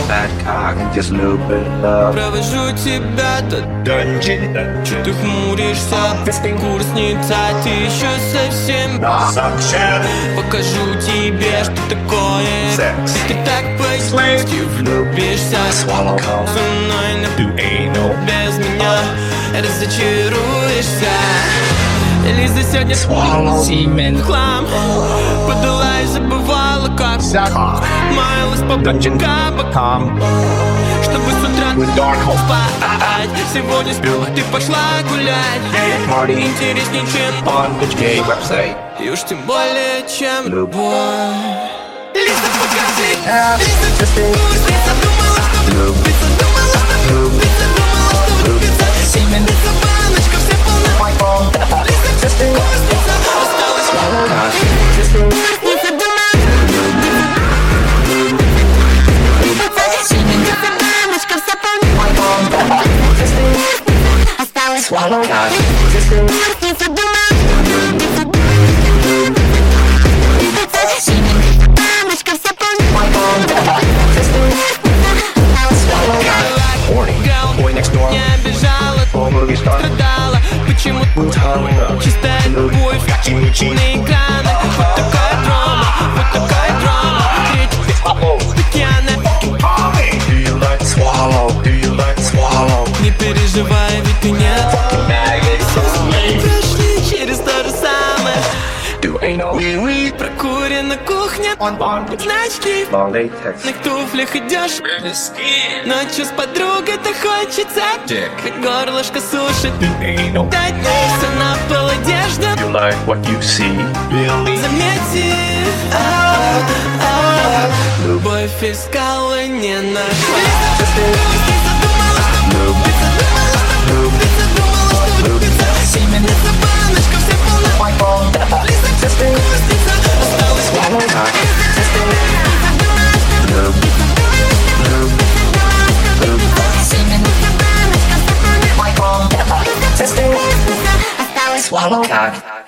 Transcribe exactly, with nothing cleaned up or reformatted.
fat cock and just a little bit of love. Провожу тебя до dungeon. Чё ты хмуришься? Курсница, ты еще совсем покажу тебе, что такое секс. Ты так по-свойски влюбишься. Со мной без меня разочаруешься. Лиза сегодня Симен хлам. Подала и забывала, как маялась по бокам, чтобы с утра спать. Сегодня сплю, ты пошла гулять. Интереснее, чем и уж тем более, чем любовь. Лиза, покажи. Лиза, Лиза думала, что влюбиться. Думала, что влюбиться. Думала, что влюбиться. Симен, Лиза, баночка, все полна. Лиза, курсница, осталась курсница, думала. Симен, Лиза, баночка, все полна. Осталась курсница, думала. Страдала, почему чистая любовь на экранах. Вот такая драма, вот такая драма. Татьяна, не переживай, ведь ты нет. Прошли через то же самое. Прокурена кухня, значки на туфлях идешь. Ночью с подругой-то хочется, как горлышко сушит. Дать все на пол одежда. Заметьте, любовь искала, не нашла. Лиза думала, что влюбиться. Думала, что влюбиться. Думала, что влюбиться. Симен, Лиза, баночка, все полна. Лиза, курсница, осталась курсница. Swallow cock.